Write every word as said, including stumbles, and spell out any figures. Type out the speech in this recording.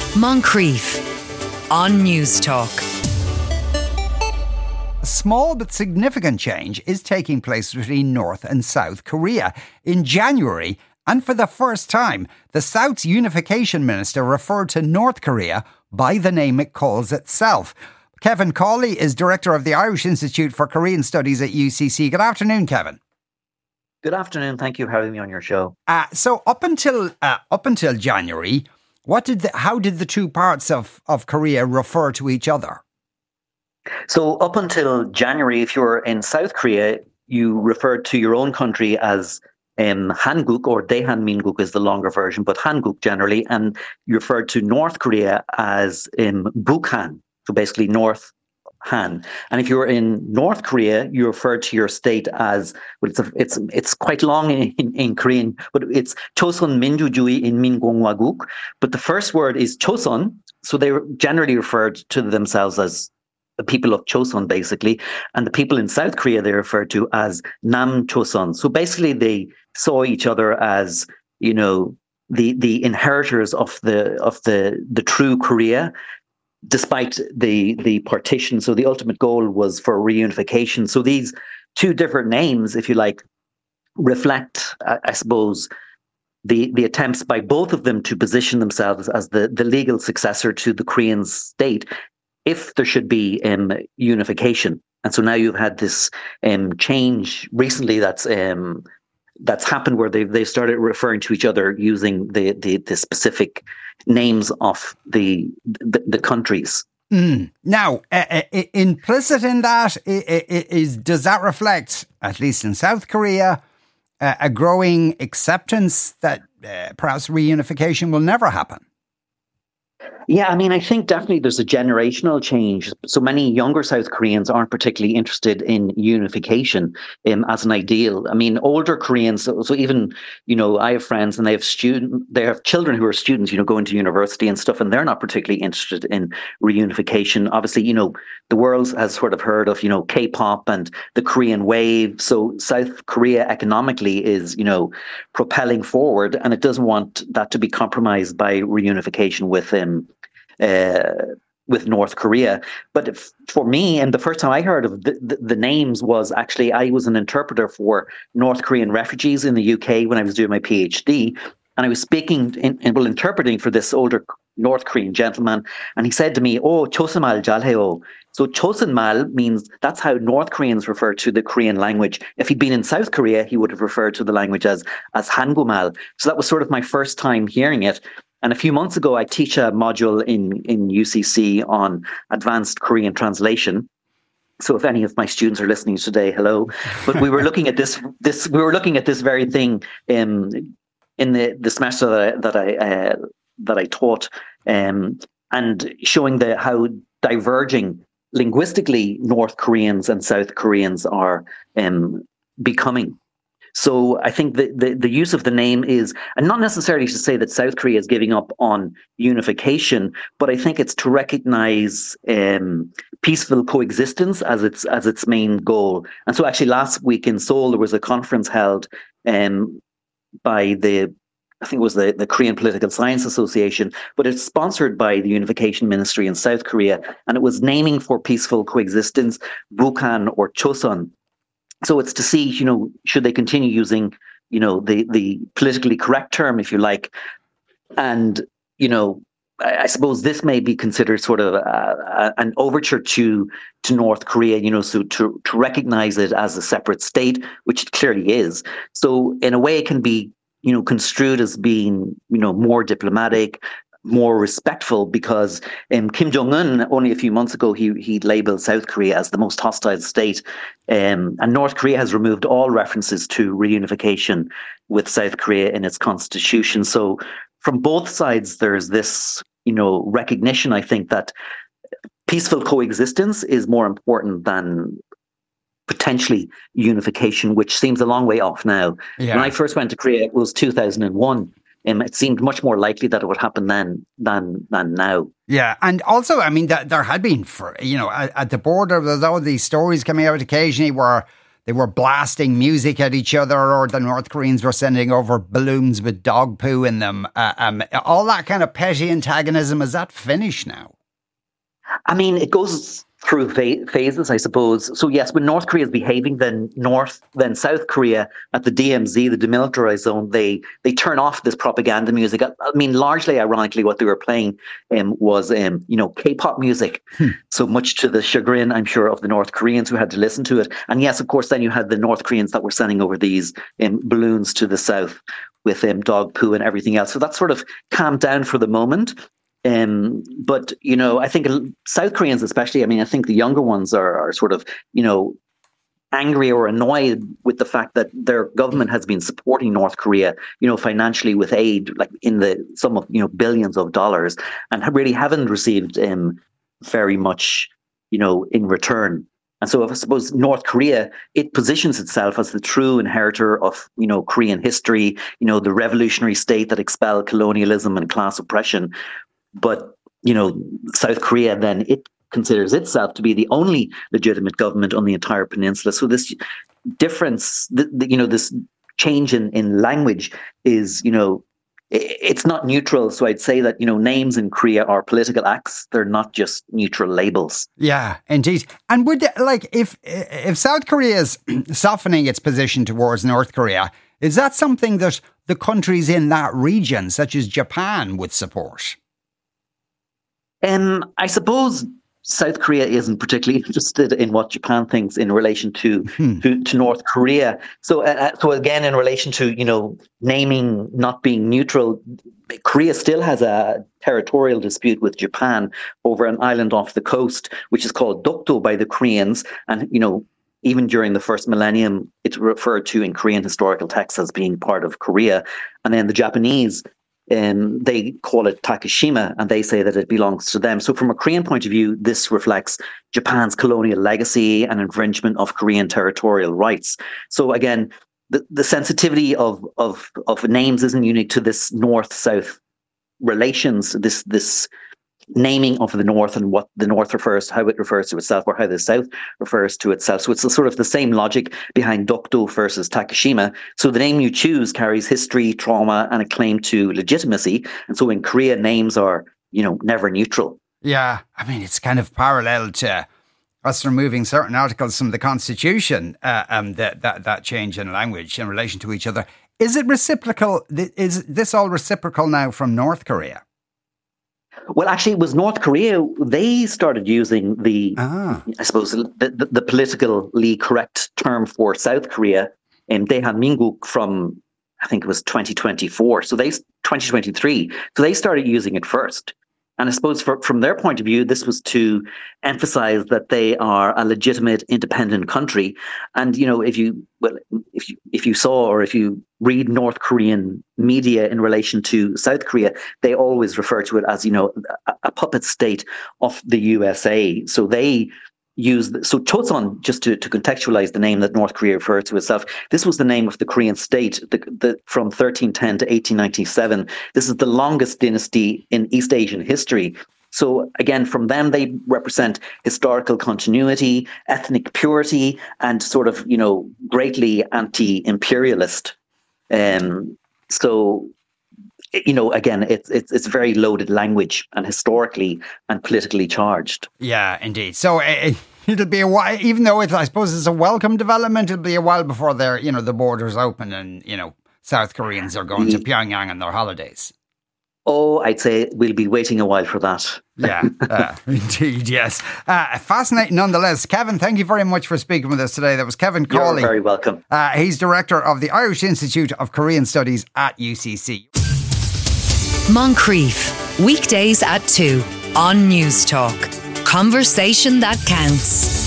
Moncrief on News Talk. A small but significant change is taking place between North and South Korea. In January, and for the first time, the South's unification minister referred to North Korea by the name it calls itself. Kevin Cawley is director of the Irish Institute for Korean Studies at U C C. Good afternoon, Kevin. Good afternoon. Thank you for having me on your show. Uh, so up until uh, up until January, what did the, how did the two parts of, of Korea refer to each other? So up until January, if you were in South Korea, you referred to your own country as um, Hanguk, or Daehanminguk is the longer version, but Hanguk generally, and you referred to North Korea as um, Bukhan, so basically North Han. And if you were in North Korea, you referred to your state as, well, it's a, it's it's quite long in, in, in Korean, but it's Chosun Minjujuwi in Mingonwaguk. But the first word is Chosun, so they generally referred to themselves as the people of Chosun, basically. And the people in South Korea, they referred to as Nam Chosun. So basically they saw each other as, you know, the the inheritors of the of the the true Korea, despite the the partition. So the ultimate goal was for reunification. So these two different names, if you like, reflect, I, I suppose, the the attempts by both of them to position themselves as the, the legal successor to the Korean state, if there should be um, unification. And so now you've had this um, change recently that's um, that's happened where they've, they've started referring to each other using the, the, the specific names of the the, the countries. Mm. Now, uh, uh, implicit in that is, does that reflect, at least in South Korea, uh, a growing acceptance that uh, perhaps reunification will never happen? Yeah, I mean, I think definitely there's a generational change. So many younger South Koreans aren't particularly interested in unification um, as an ideal. I mean, older Koreans, so, so even, you know, I have friends and they have student, they have children who are students, you know, going to university and stuff, and they're not particularly interested in reunification. Obviously, you know, the world has sort of heard of, you know, K-pop and the Korean wave. So South Korea economically is, you know, propelling forward, and it doesn't want that to be compromised by reunification with um, Uh, with North Korea. But if, for me, and the first time I heard of the, the, the names was actually, I was an interpreter for North Korean refugees in the U K when I was doing my PhD. And I was speaking, in, in, well, interpreting for this older North Korean gentleman. And he said to me, oh, Chosunmal jalheo. So Chosunmal means that's how North Koreans refer to the Korean language. If he'd been in South Korea, he would have referred to the language as, as Hangumal. So that was sort of my first time hearing it. And a few months ago, I teach a module in, in U C C on advanced Korean translation. So if any of my students are listening today, hello. But we were looking at this, this we were looking at this very thing um, in the, the semester that I, that I, uh, that I taught, um, and showing the how diverging linguistically North Koreans and South Koreans are um, becoming. So I think the, the, the use of the name is, and not necessarily to say that South Korea is giving up on unification, but I think it's to recognize um, peaceful coexistence as its as its main goal. And so actually last week in Seoul, there was a conference held um, by the, I think it was the, the Korean Political Science Association, but it's sponsored by the Unification Ministry in South Korea. And it was naming for peaceful coexistence Bukhan or Chosun. So it's to see, you know, should they continue using, you know, the, the politically correct term, if you like. And, you know, I, I suppose this may be considered sort of a, a, an overture to to North Korea, you know, so to, to recognize it as a separate state, which it clearly is. So in a way, it can be, you know, construed as being, you know, more diplomatic, more respectful, because um, Kim Jong-un, only a few months ago, he he labelled South Korea as the most hostile state. Um, and North Korea has removed all references to reunification with South Korea in its constitution. So from both sides, there's this, you know, recognition, I think, that peaceful coexistence is more important than potentially unification, which seems a long way off now. Yeah. When I first went to Korea, it was two thousand one. Um, it seemed much more likely that it would happen then than than now. Yeah, and also, I mean, th- there had been, for you know, at, at the border, there's all these stories coming out occasionally where they were blasting music at each other, or the North Koreans were sending over balloons with dog poo in them. Uh, um, all that kind of petty antagonism, is that finished now? I mean, it goes through phases, I suppose. So yes, when North Korea is behaving, then North, then South Korea at the D M Z, the demilitarized zone, they they turn off this propaganda music. I mean, largely, ironically, what they were playing um, was um, you know K-pop music. Hmm. So much to the chagrin, I'm sure, of the North Koreans who had to listen to it. And yes, of course, then you had the North Koreans that were sending over these um, balloons to the south with um, dog poo and everything else. So that sort of calmed down for the moment. Um, but, you know, I think South Koreans especially, I mean, I think the younger ones are, are sort of, you know, angry or annoyed with the fact that their government has been supporting North Korea, you know, financially with aid, like in the sum of, you know, billions of dollars, and really haven't received um, very much, you know, in return. And so I suppose North Korea, it positions itself as the true inheritor of, you know, Korean history, you know, the revolutionary state that expelled colonialism and class oppression. But, you know, South Korea, then it considers itself to be the only legitimate government on the entire peninsula. So this difference, the, the, you know, this change in, in language is, you know, it, it's not neutral. So I'd say that, you know, names in Korea are political acts. They're not just neutral labels. Yeah, indeed. And would, they, like, if if South Korea is softening its position towards North Korea, is that something that the countries in that region, such as Japan, would support? Um, I suppose South Korea isn't particularly interested in what Japan thinks in relation to hmm. to, to North Korea. So, uh, so again, in relation to, you know, naming not being neutral, Korea still has a territorial dispute with Japan over an island off the coast, which is called Dokdo by the Koreans. And, you know, even during the first millennium, it's referred to in Korean historical texts as being part of Korea. And then the Japanese, Um, they call it Takeshima, and they say that it belongs to them. So from a Korean point of view, this reflects Japan's colonial legacy and infringement of Korean territorial rights. So again, the, the sensitivity of, of, of names isn't unique to this North-South relations, this this naming of the North and what the North refers, how it refers to itself, or how the South refers to itself. So it's a sort of the same logic behind Dokdo versus Takeshima. So the name you choose carries history, trauma, and a claim to legitimacy. And so in Korea, names are, you know, never neutral. Yeah, I mean, it's kind of parallel to us removing certain articles from the Constitution, uh, um, that, that, that change in language in relation to each other. Is it reciprocal? Is this all reciprocal now from North Korea? Well, actually, it was North Korea. They started using the, ah. I suppose, the, the, the politically correct term for South Korea, um, Daehanmingguk, from, I think it was twenty twenty-four. So they, twenty twenty-three. So they started using it first. And I suppose for, from their point of view, this was to emphasize that they are a legitimate, independent country. And, you know, if you well, if you if you saw or if you read North Korean media in relation to South Korea, they always refer to it as, you know, a, a puppet state of the U S A. So they use so Chosun, just to, to contextualize the name that North Korea refers to itself. This was the name of the Korean state the, the, from thirteen ten to eighteen ninety-seven. This is the longest dynasty in East Asian history. So again, from them, they represent historical continuity, ethnic purity, and sort of, you know, greatly anti-imperialist. Um, so, you know, again, it's it's it's very loaded language and historically and politically charged. Yeah, indeed. So uh, it'll be a while, even though it's, I suppose it's a welcome development, it'll be a while before they're, you know, the borders open and, you know, South Koreans are going to Pyongyang on their holidays. Oh, I'd say we'll be waiting a while for that. Yeah, uh, indeed, yes. Uh, fascinating nonetheless. Kevin, thank you very much for speaking with us today. That was Kevin Cawley. You're very welcome. Uh, he's director of the Irish Institute of Korean Studies at U C C. Moncrief, weekdays at two on News Talk. Conversation that counts.